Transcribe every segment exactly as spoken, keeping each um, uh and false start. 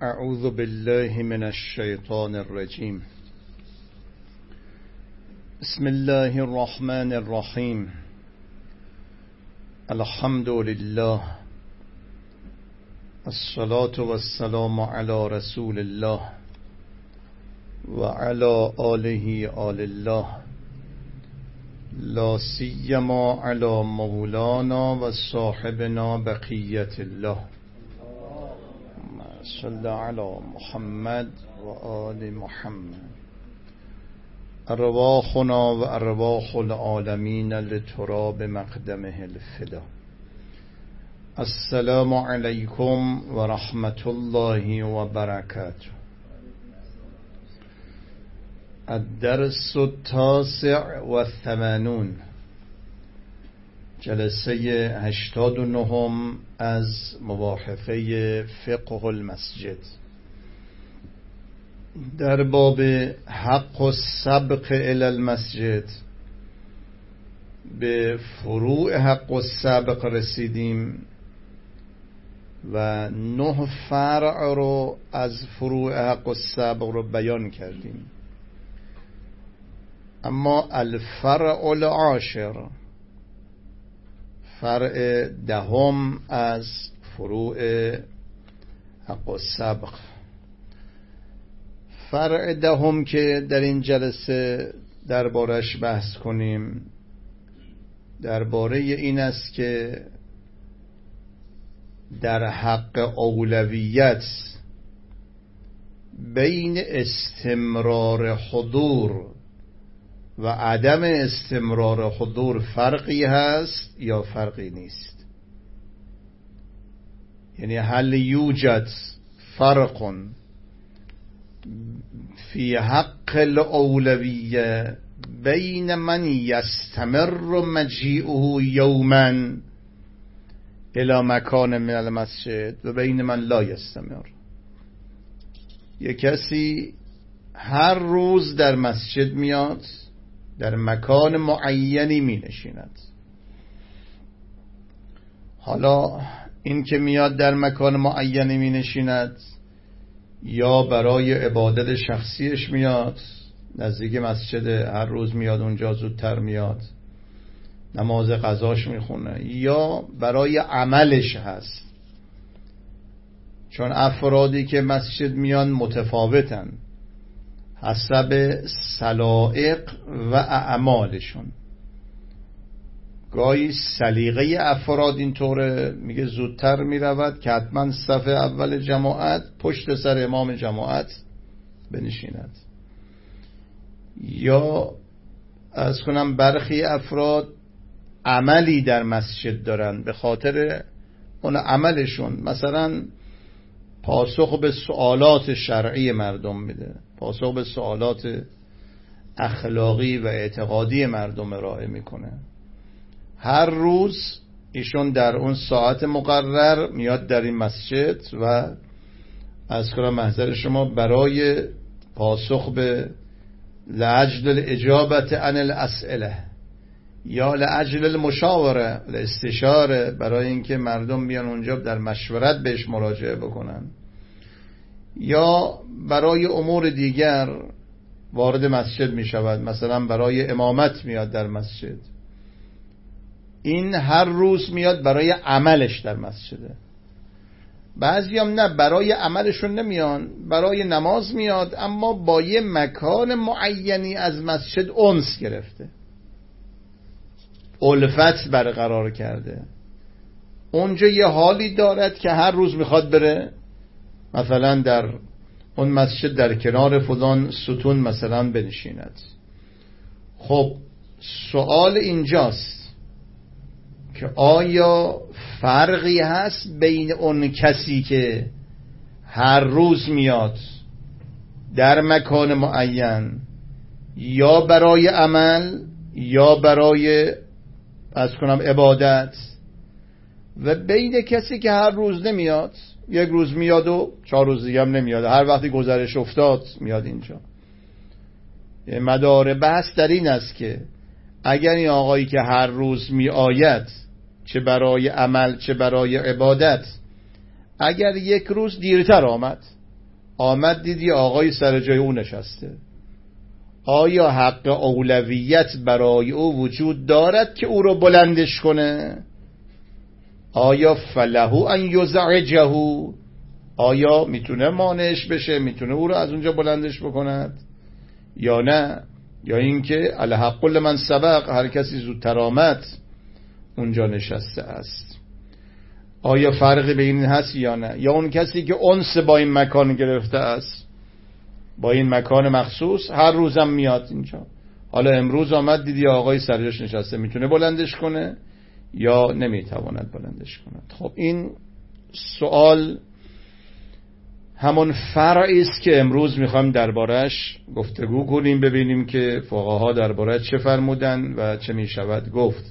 اعوذ بالله من الشیطان الرجیم. بسم الله الرحمن الرحیم. الحمد لله، الصلاة والسلام على رسول الله و علی آله آل الله، لا سیما علی مولانا و صاحبنا بقیت الله. صلی علی محمد و آل محمد. ارواحنا و ارواح العالمین لتراب مقدمه الفدا. السلام علیکم و رحمت الله و برکاته. الدرس التاسع و ثمانون، جلسه هشتاد و نهم از مباحثه فقه المسجد، در باب حق السبق الی المسجد. به فروع حق السبق رسیدیم و نه فرع رو از فروع حق السبق رو بیان کردیم، اما الفرع العاشر، فرع دهم از فروع حق السبق، فرع دهم که در این جلسه دربارش بحث کنیم، درباره این است که در حق اولویت بین استمرار حضور و عدم استمرار حضور فرقی هست یا فرقی نیست. یعنی هل یوجد فرق فی حق الاولویه بین من یستمر مجیئه یوما الى مکان من المسجد و بین من لا یستمر. یک کسی هر روز در مسجد میاد، در مکان معینی می نشیند. حالا این که میاد در مکان معینی می نشیند یا برای عبادت شخصیش میاد، نزدیک مسجد هر روز میاد اونجا، زودتر میاد نماز قضاش میخونه، یا برای عملش هست. چون افرادی که مسجد میان متفاوتن حسب سلائق و اعمالشون. گاهی سلیقه افراد اینطوره، میگه زودتر میرود که حتما صف اول جماعت پشت سر امام جماعت بنشیند. یا از کنم برخی افراد عملی در مسجد دارن، به خاطر اون عملشون مثلا پاسخ به سوالات شرعی مردم میده، پاسخ به سوالات اخلاقی و اعتقادی مردم ارائه میکنه. هر روز ایشون در اون ساعت مقرر میاد در این مسجد و از کنم محضر شما برای پاسخ به لعجل الاجابت عن الاسئله یا لعجل المشاوره، استشاره، برای اینکه مردم بیان اونجا در مشورت بهش مراجعه بکنن، یا برای امور دیگر وارد مسجد می شود، مثلا برای امامت میاد در مسجد. این هر روز میاد برای عملش در مسجده. بعضی هم نه، برای عملشون نمیان، برای نماز میاد، اما با یه مکان معینی از مسجد انس گرفته، الفت برقرار کرده. اونجا یه حالی دارد که هر روز میخواد بره مثلا در اون مسجد در کنار فلان ستون مثلا بنشیند. خب سوال اینجاست که آیا فرقی هست بین اون کسی که هر روز میاد در مکان معین یا برای عمل یا برای از کنم عبادت، و بین کسی که هر روز نمیاد، یک روز میاد و چهار روز دیگه هم نمیاد، هر وقتی گذرش افتاد میاد اینجا. مدار بحث در این است که اگر این آقایی که هر روز می آید، چه برای عمل چه برای عبادت، اگر یک روز دیرتر آمد، آمد دیدی آقای سر جای او نشسته، آیا حق اولویت برای او وجود دارد که او رو بلندش کنه؟ آیا فله ان یزعجه، آیا میتونه مانعش بشه، میتونه او رو از اونجا بلندش بکند یا نه؟ یا اینکه الحق لمن سبق، هر کسی زودتر آمد اونجا نشسته است. آیا فرقی بین این هست یا نه؟ یا اون کسی که انس با این مکان گرفته است، با این مکان مخصوص، هر روزم میاد اینجا، حالا امروز آمد دیدی آقای سرجاش نشسته، میتونه بلندش کنه یا نمیتواند بلندش کند؟ خب این سوال همون فرعی است که امروز میخوایم دربارش گفتگو کنیم، ببینیم که فقها درباره چه فرمودن و چه میشود گفت.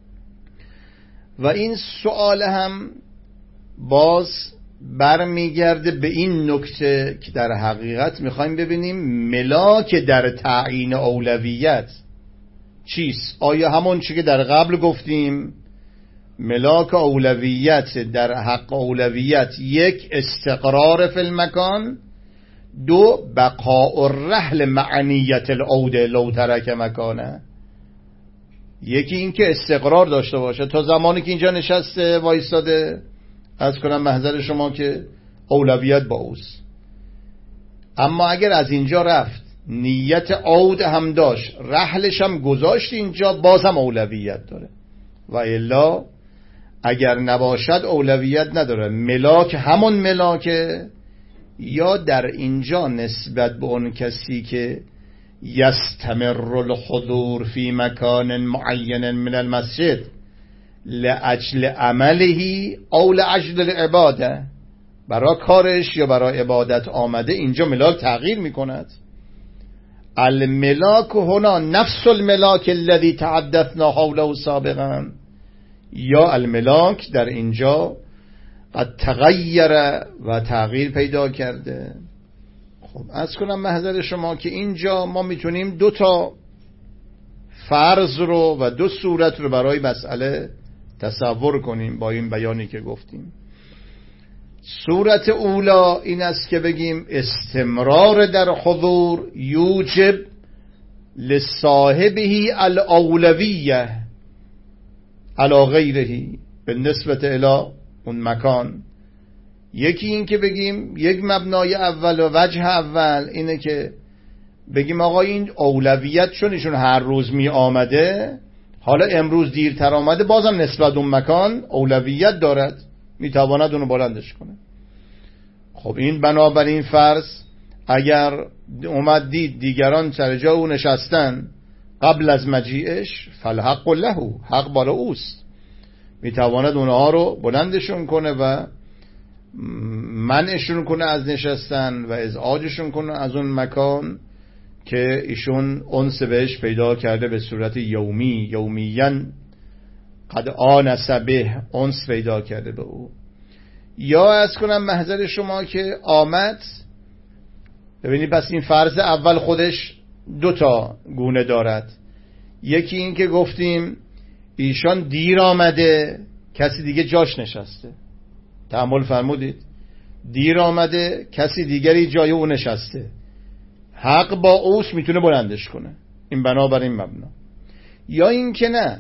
و این سوال هم باز برمیگرده به این نکته که در حقیقت میخوایم ببینیم ملاک در تعیین اولویت چیست. آیا همون چی که در قبل گفتیم ملاک اولویت در حق اولویت یک استقرار فی المکان، دو بقاء الرحل معنیت العوده لو ترک مکانه. یکی این که استقرار داشته باشه تا زمانی که اینجا نشسته وایستاده، از کنم محضر شما که اولویت با اوست. اما اگر از اینجا رفت نیت عود هم داشت، رحلش هم گذاشت اینجا، بازم اولویت داره. و الا اگر نباشد اولویت نداره. ملاک همون ملاکه، یا در اینجا نسبت به اون کسی که یستمر الحضور فی مکان معین من المسجد لأجل عمله او لأجل العباده، برای کارش یا برای عبادت آمده، اینجا ملاک تغییر میکند. الملاک هنا نفس الملاک الذي تحدثنا حوله سابقا، یا الملاک در اینجا قد تغییر و تغییر پیدا کرده. خب از کنم محضر شما که اینجا ما میتونیم دو تا فرض رو و دو صورت رو برای مسئله تصور کنیم با این بیانی که گفتیم. صورت اولا این است که بگیم استمرار در حضور یوجب لصاحبه الاولویه علی غیره بالنسبت الی اون مکان. یکی این که بگیم یک مبنای اول و وجه اول اینه که بگیم آقا این اولویت چون ایشون هر روز می آمده، حالا امروز دیرتر آمده، بازم نسبت اون مکان اولویت دارد، می تواند اونو بلندش کنه. خب این بنابراین فرض اگر اومد دید دیگران سر جا او نشستن قبل از مجیئش، فالحق له، حق بالا اوست، می تواند اونها رو بلندشون کنه و منعشون کنه از نشستن و ازعاجشون کنه از اون مکان که ایشون انس بهش پیدا کرده به صورت یومی، یومیین قد آنس به، انس پیدا کرده به او. یا از کنم محضر شما که آمد، ببینید پس این فرض اول خودش دو تا گونه دارد. یکی این که گفتیم ایشان دیر آمده، کسی دیگه جاش نشسته، تأمل فرمودید، دیر آمده کسی دیگری جای او نشسته، حق با اوست، میتونه بلندش کنه، این بنابراین مبنا. یا این که نه،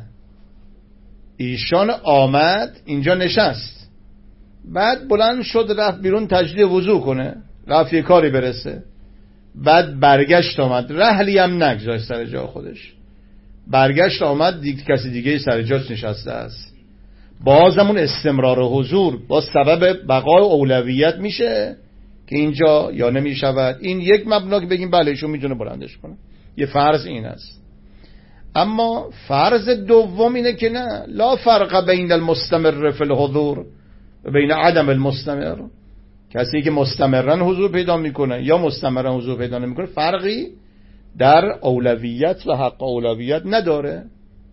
ایشان آمد اینجا نشست، بعد بلند شد رفت بیرون تجدید وضو کنه، رفت یه کاری برسه، بعد برگشت آمد، رحلی هم نگذاشت سر جا خودش، برگشت آمد دید کسی دیگه سر جاش نشسته است، بازمون استمرار حضور با سبب بقای اولویت میشه که اینجا یا نمیشود. این یک مبنا که بگیم بله ایشون میتونه بلندش کنه، یه فرض این است. اما فرض دوم اینه که نه، لا فرق بین المستمر فی الحضور و بین عدم المستمر. کسی که مستمرن حضور پیدا میکنه یا مستمرن حضور پیدا نمیکنه فرقی در اولویت و حق اولویت نداره.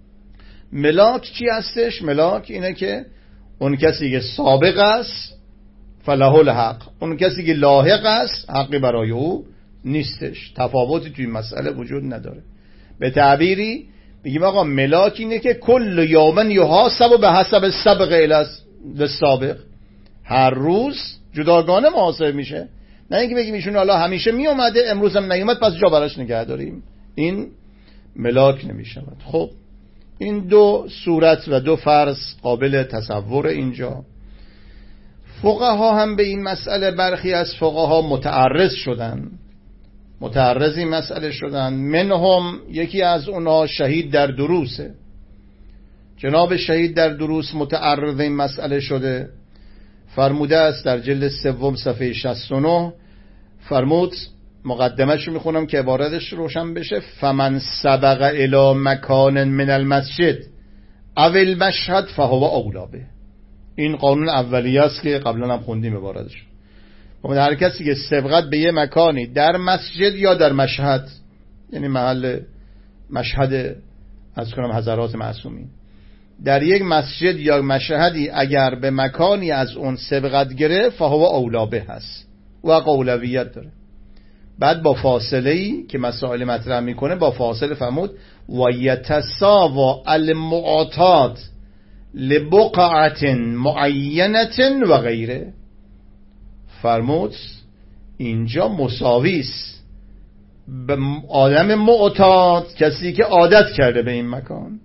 ملاک چی هستش؟ ملاک اینه که اون کسی که سابق است فله الحق، اون کسی که لاحق است حقی برای او نیستش، تفاوتی توی مسئله وجود نداره. به تعبیری بگیم آقا ملاک اینه که کل یومن یحاسب به حسب السابق الی السابق، هر روز جداگانه محاسبه میشه نه اینکه بگیم ایشون حالا همیشه می اومده امروز هم نیومد پس جا براش نگه داریم، این ملاک نمی شود. خب این دو صورت و دو فرض قابل تصور. اینجا فقها هم به این مسئله، برخی از فقها متعرض شدن، متعرض این مسئله شدن. منهم یکی از اونها شهید در دروسه. جناب شهید در دروس متعرض این مسئله شده، فرموده است در جلد سوم صفحه شصت و نه، فرمود، مقدمش رو میخونم که عبارتش روشن بشه: فمن سبق الی مکان من المسجد اول مشهد فهو اولا به. این قانون اولیه است که قبلا هم خوندیم عبارتش. هر کسی که سبقت به یه مکانی در مسجد یا در مشهد، یعنی محل مشهد از کنم حضرات معصومین، در یک مسجد یا مشهدی اگر به مکانی از اون سبقت گرفت فهو اولا به هست و اولویت داره. بعد با فاصله ای که مسائل مطرح میکنه، با فاصله فرمود و یتساوا المعتاد لبقعت معینت و غیره. فرمود اینجا مساویست به آدم معتاد، کسی که عادت کرده به این مکان،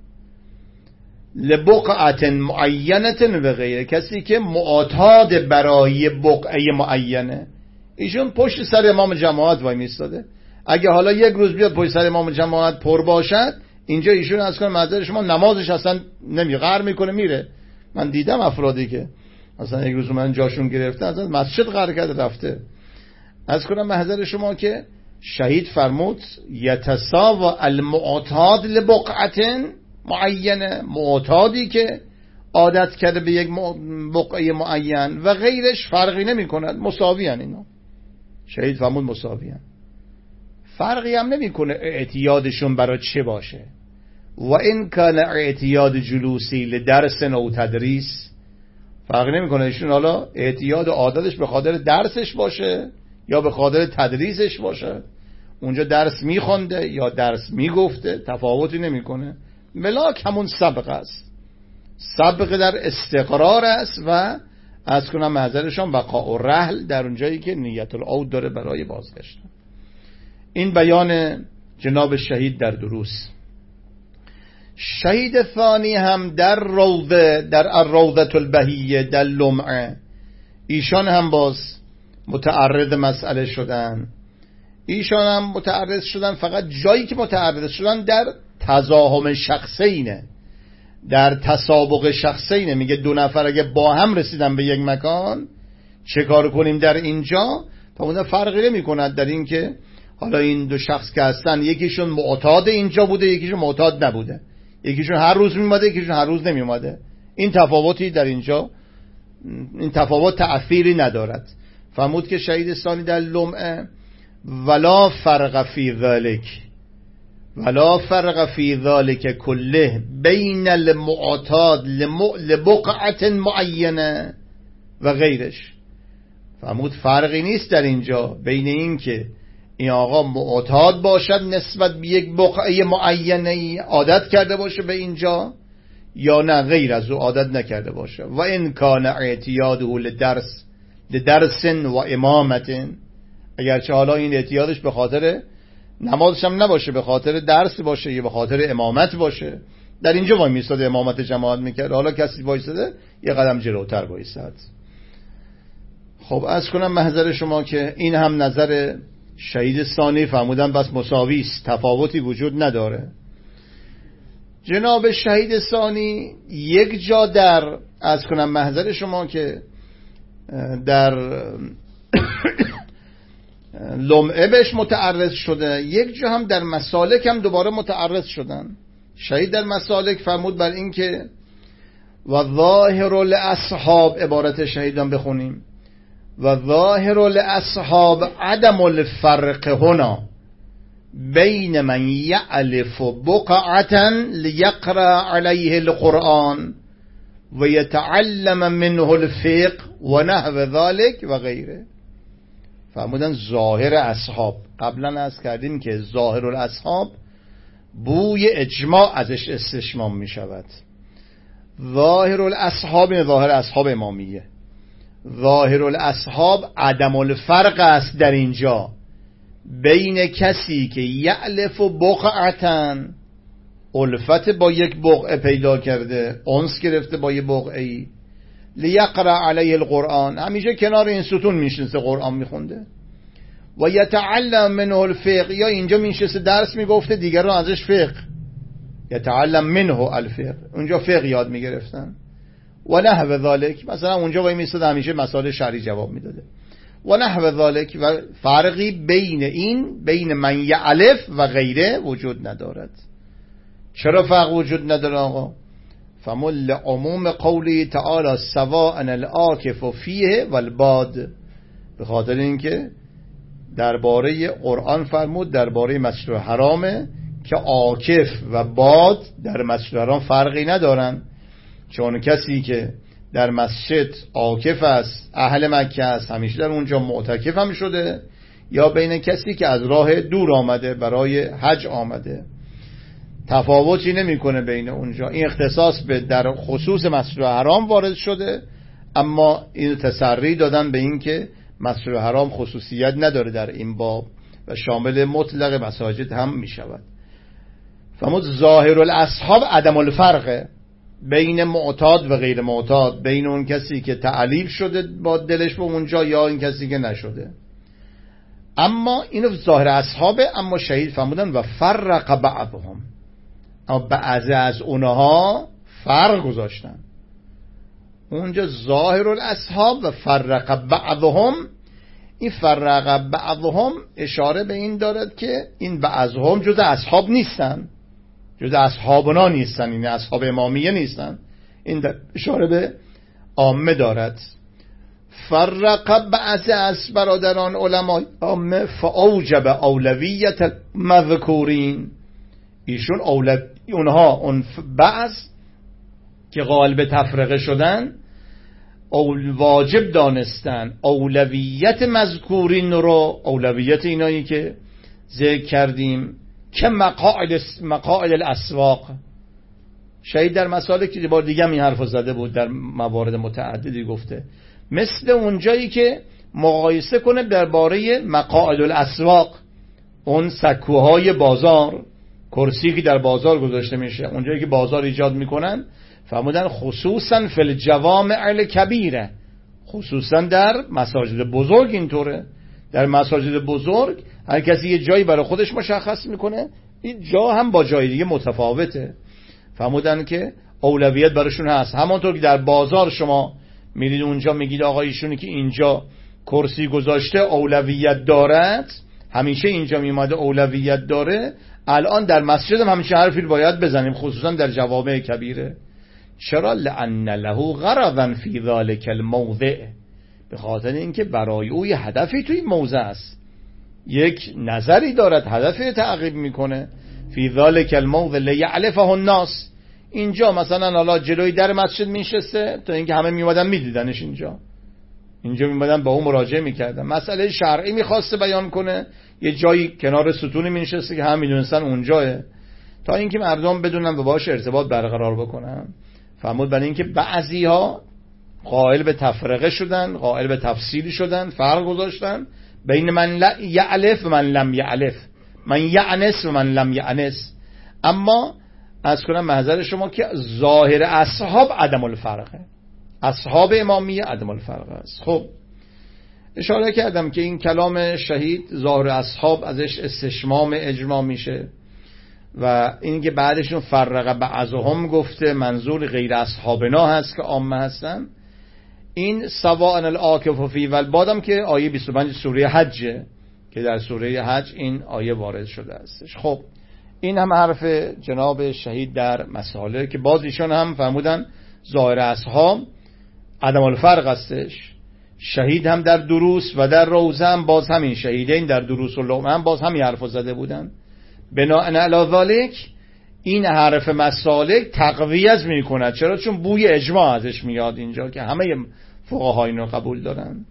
لبقعت معینت و غیره، کسی که معتاد برای بقعه معینه. ایشون پشت سر امام جماعت وای میستاده، اگه حالا یک روز بیاد پشت سر امام جماعت پر باشد، اینجا ایشون از کنه معذر شما نمازش اصلا نمی غر میکنه میره. من دیدم افرادی که اصلا یک روز من جاشون گرفته اصلا مسجد غر کرده رفته. از کنم محضر شما که شهید فرمود یتساوا المعتاد لبقعت معینه، معتادی که عادت کرده به یک بقعه معین و غیرش فرقی نمی کند، مساوی هن اینا. شهید فرمود مساوی هن، فرقی هم نمی کنه اعتیادشون برای چه باشه. و این کان اعتیاد جلوسی لدرس او تدریس، فرقی نمی کنه ایشون حالا اعتیاد و عادتش به خاطر درسش باشه یا به خاطر تدریسش باشه، اونجا درس میخونده یا درس میگفته، تفاوتی نمی کنه. ملاک همون سبق است، سبق در استقرار است و از کنم محضرشان بقاء و رحل در اونجایی که نیت العود داره برای بازگشت. این بیان جناب شهید در دروس. شهید ثانی هم در روضه، در الروضة البهیه در لمعه، ایشان هم باز متعرض مسئله شدن. ایشان هم متعرض شدن، فقط جایی که متعرض شدن در تزاحم شخصینه، در تسابق شخصینه. میگه دو نفر اگه با هم رسیدن به یک مکان چه کار کنیم در اینجا؟ تا اون فرقی نمی کند در این که حالا این دو شخص که هستن یکیشون معتاد اینجا بوده یکیشون معتاد نبوده، یکیشون هر روز میومده یکیشون هر روز نمیومده، این تفاوتی در اینجا، این تفاوت تأثیری ندارد. فرمود که شهید ثانی در لمعه ولا فرق فی ذلک، ولا فرق فی ذلک کله بین المعتاد لبقعت معینه و غیرش. فرمود فرقی نیست در اینجا بین این که این آقا معتاد باشد نسبت به یک بقعه معینه عادت کرده باشه به اینجا، یا نه غیر از او عادت نکرده باشه. و این کان اعتیاده لدرس لدرس و امامت، اگرچه حالا این اعتیادش به خاطر نمازش هم نباشه، به خاطر درس باشه یا به خاطر امامت باشه، در اینجا وای میستاده امامت جماعت میکرد، حالا کسی وایساده یه قدم جلوتر وایساد. خب از کنم محضر شما که این هم نظر شهید ثانی، فرمودن بس مساوی است، تفاوتی وجود نداره. جناب شهید ثانی یک جا در از کنم محضر شما که در لمعه بهش متعرض شده، یک جا هم در مسالک هم دوباره متعرض شدن. شهید در مسالک فرمود بر این که و ظاهر الاصحاب، عبارت شهیدان بخونیم، و ظاهر الاصحاب عدم الفرق هنا بین من یعلف بقعتا لیقرأ علیه القرآن و یتعلم منه الفقه و نحو ذلك و غیره. فرمودن ظاهر اصحاب، قبلا از کردیم که ظاهر الاصحاب بوی اجماع ازش استشمام می شود. ظاهر الاصحاب این ظاهر اصحاب امامیه، ظاهر الاصحاب عدم الفرق است در اینجا بین کسی که یعلف و بقعتن، الفت با یک بقعه پیدا کرده، انس گرفته با یک بقعه‌ای، لیقرأ علیه القرآن، همیشه کنار این ستون میشنسه قرآن میخونده، و یتعلم منه الفقه، یا اینجا میشنسه درس میگفته دیگران ازش فقه، یتعلم منه الفقه، اونجا فقه یاد میگرفتن، و نحو ذالک، مثلا اونجا وای میستاد همیشه مسائل شرعی جواب میداده، و نحو ذالک، و فرقی بین این بین من یعلف و غیره وجود ندارد. چرا فرق وجود نداره آقا؟ فمل عموم قولی تعالی سواء العاکف فیه والباد، به خاطر اینکه درباره قرآن فرمود درباره مسجد حرامه که عاکف و باد در مسجد حرام فرقی ندارن، چون کسی که در مسجد عاکف است، اهل مکه است، همیشه در اونجا معتکف هم شده، یا بین کسی که از راه دور آمده برای حج آمده، تفاوتی نمیکنه بین اونجا. این اختصاص به در خصوص مسجد حرام وارد شده، اما این تسری دادن به این که مسجد حرام خصوصیت نداره در این باب و شامل مطلق مساجد هم میشود. فرمود ظاهر الاصحاب عدم الفرقه بین معتاد و غیر معتاد، بین اون کسی که تعلیل شده با دلش به اونجا یا این کسی که نشده. اما اینو ظاهر اصحابه، اما شهید فرمودن و فرق بعضهم، اما بعضی از اونها فرق گذاشتن. اونجا ظاهر الاصحاب و فرق بعضهم، این فرق بعضهم اشاره به این دارد که این بعضهم جز اصحاب نیستن، جز اصحابنا نیستن، این اصحاب امامیه نیستن، این اشاره به عامه دارد. فرق بعض از برادران علماء عامه فاوجب اولویت مذکورین، ایشون اولو... اونها اون بعض که قائل به تفرقه شدن اول واجب دانستن اولویت مذکورین رو، اولویت اینایی که ذکر کردیم، که مقاعد مقاعد الاسواق. شهید در مسائل که بار دیگه این حرفو زده بود، در موارد متعددی گفته، مثل اونجایی که مقایسه کنه درباره مقاعد الاسواق، اون سکوهای بازار، کرسی که در بازار گذاشته میشه، اونجایی که بازار ایجاد میکنن، فرمودن خصوصا فی الجوامع الکبیره، خصوصا در مساجد بزرگ اینطوره. در مساجد بزرگ هر کسی یه جایی برای خودش مشخص میکنه، این جا هم با جای دیگه متفاوته. فرمودن که اولویت براشون هست، همانطور که در بازار شما میرید اونجا میگید آقا ایشونی که اینجا کرسی گذاشته اولویت دارد، همیشه اینجا میومده اولویت داره، الان در مسجد هم همیشه حرفی باید بزنیم، خصوصا در جوامع کبیره. چرا؟ لأن له غرضا فی ذلک الموضع، به خاطر اینکه برای او یه هدفی توی این موضع است، یک نظری دارد، هدفی تعقیب میکنه. فی ذلک الموضع لیعلفه الناس، اینجا مثلا حالا جلوی در مسجد میشسته تا اینکه همه میومدن میدیدنش، اینجا اینجا میومدن با اون مراجعه میکردن، مسئله شرعی میخواسته بیان کنه، یه جایی کنار ستونی مینشسته که هم میدونستن اونجاه، تا اینکه مردم بدونن و باهاش ارتباط برقرار بکنن. فرمود برای اینکه بعضی ها قائل به تفرقه شدن، قائل به تفصیل شدن، فرق گذاشتن بین من یعلف و من لم یعلف، من یعنس و من لم یعنس. اما از کنم محضر شما که ظاهر اصحاب عدم الفرقه، اصحاب امامیه عدم الفرقه است. خب اشاره کردم که این کلام شهید ظاهر اصحاب ازش استشمام اجماع میشه، و این که بعدشون فرق بعضهم گفته منظور غیر اصحابنا هست که عامه هستن. این سواء العاکف فی والبادم که آیه بیست و پنج سوره حجه که در سوره حج این آیه وارد شده استش. خب این هم حرف جناب شهید در مسائله که باز ایشان هم فرمودن ظاهر اصحاب عدم الفرق استش. شهید هم در دروس و در روزه هم باز همین، شهیدین در دروس و لومه هم باز همین حرف زده بودن. بناء علی ذالک این حرف مسالک تقویت میکند. چرا؟ چون بوی اجماع ازش میاد اینجا که همه فقها اینو قبول دارن.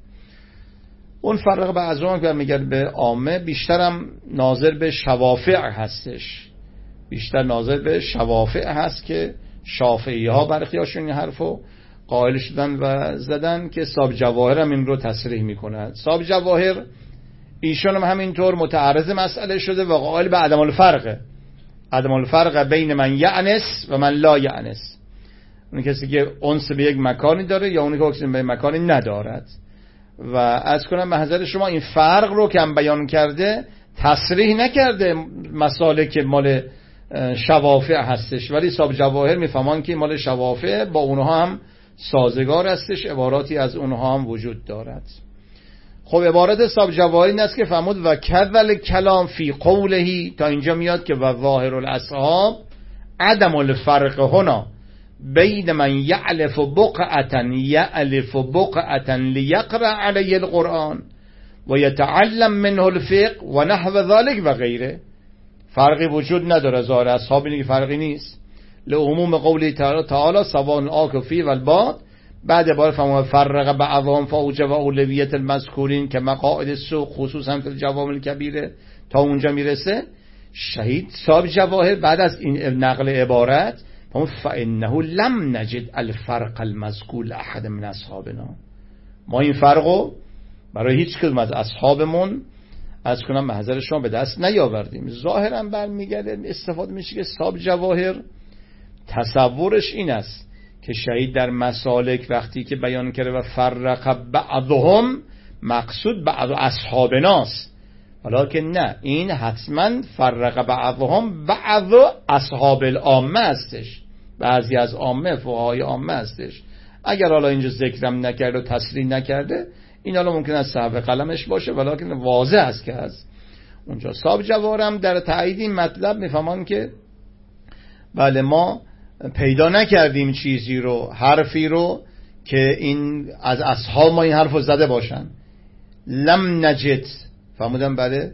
اون فرق بعضهم که میگن به عامه بیشترم ناظر به شوافع هستش، بیشتر ناظر به شوافع هست که شافعی ها برخیاشون این حرفو قائل شدن و زدن که صاحب جواهر هم این رو تصریح میکند. صاحب جواهر ایشون هم همینطور متعرض مسئله شده و قائل به عدم الفرقه، عدم الفرق بین من یعنس و من لا یعنس، اون کسی که انس به یک مکانی داره یا اونی که اکسیژن به مکانی ندارد. و از کنم به حضرت شما این فرق رو که هم بیان کرده تصریح نکرده مسائل که مال شوافع هستش، ولی صاحب جواهر میفهمان که مال شوافع با اونها هم سازگار هستش، عباراتی از اونها هم وجود دارد. خب عبارت صاحب جواهر این است که فرمود و کذل کلام فی قولهی، تا اینجا میاد که و ظاهر الاصحاب عدم الفرق هنا بین من یعلف بقعتا یعلف بقعتا لیقرأ علی القرآن و یتعلم منه الفقه و نحو ذلك و غیره. فرقی وجود نداره، ظاهر اصحاب اینه که فرقی نیست. لعموم قولی تعالی سواء آکفی و الباد، بعد بار فهم فرق بعضهم فاوجب اولویت المذکورین که مقاعد السوق خصوصا فی الجوامع الکبیره تا اونجا میرسه. شهید صاحب جواهر بعد از این نقل عبارت فانه لم نجد الفرق المذکور لاحد من اصحابنا، ما این فرقو برای هیچ کدوم از اصحابمون از کنم محضر شما به دست نیاوردیم. ظاهرا برمیگرده استفاده میشه که صاحب جواهر تصورش این است که شهید در مسالک وقتی که بیان کرده و فرق بعضهم مقصود بعض اصحابناست، ولیکن نه، این حتما فرق بعضهم بعض اصحاب العامه هستش، بعضی از عامه فقهای عامه هستش. اگر حالا اینجا ذکرم نکرده و تصریح نکرده این حالا ممکن است صاحب قلمش باشه، ولیکن واضح است که از اونجا. صاحب جوارم در تایید این مطلب میفهمان که بله ما پیدا نکردیم چیزی رو، حرفی رو که این از اصحاب ما این حرف رو زده باشن. لم نجد فرمودن بله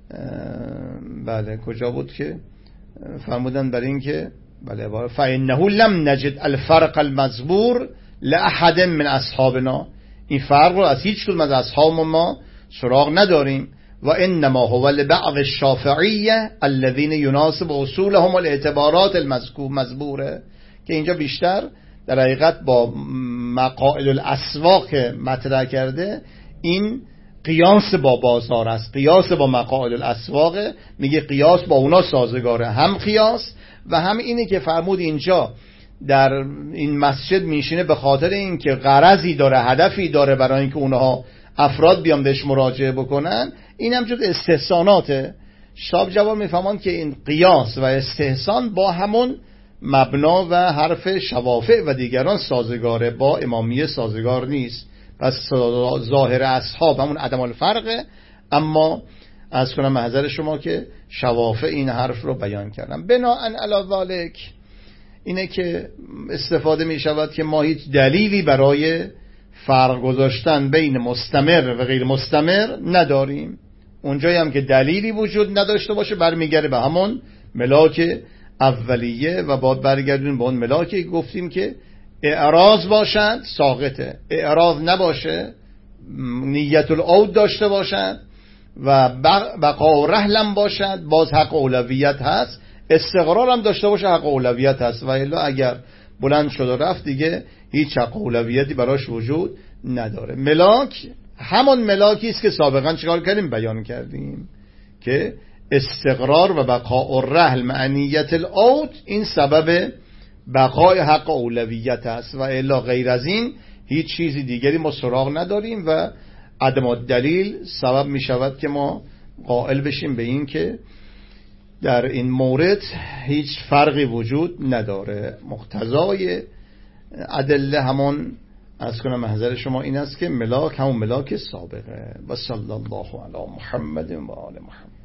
بله کجا بود که فرمودن برای این که بله فإنه لم نجد الفرق المذکور لأحد من اصحابنا، این فرق رو از هیچ کدوم از اصحاب ما سراغ نداریم. و انما هو لبعض الشافعیه الذين يناسب اصولهم الاعتبارات المذکوره، که اینجا بیشتر در حقیقت با مقائل الاسواق مطرح کرده، این قیاس با بازار است، قیاس با مقائل الاسواق، میگه قیاس با اونا سازگاره، هم قیاس و هم اینه که فرمود اینجا در این مسجد میشینه به خاطر اینکه غرضی داره، هدفی داره برای اینکه اونها افراد بیان بهش مراجعه بکنن، این هم جز استحساناته. شاب جواب میفهمان که این قیاس و استحسان با همون مبنا و حرف شوافع و دیگران سازگاره، با امامیه سازگار نیست. پس ظاهر اصحاب همون عدم الفرقه، اما از کنم محضر شما که شوافع این حرف رو بیان کردم. بناءً علی ذالک اینه که استفاده می شود که ما هیچ دلیلی برای فرق گذاشتن بین مستمر و غیر مستمر نداریم. اونجایی هم که دلیلی وجود نداشته باشه برمیگرده به همون ملاک اولیه و بعد برگردون به اون ملاکی که گفتیم که اعراض باشد ساقطه، اعراض نباشه نیت العود داشته باشد و بقا و رحلم باشد باز حق اولویت هست، استقرار هم داشته باشه حق اولویت هست، و الا اگر بلند شد و رفت دیگه هیچ حق اولویتی براش وجود نداره. ملاک همون ملاکی است که سابقا چیکار کردیم بیان کردیم که استقرار و بقا و رحل معنیت العود این سبب بقای حق اولویت است، و الا غیر از این هیچ چیزی دیگری ما سراغ نداریم و عدم دلیل سبب می شود که ما قائل بشیم به این که در این مورد هیچ فرقی وجود نداره. مقتضای ادله همون از کنم محضر شما این است که ملاک همون ملاک سابقه. و صلی الله علی محمد و آل محمد.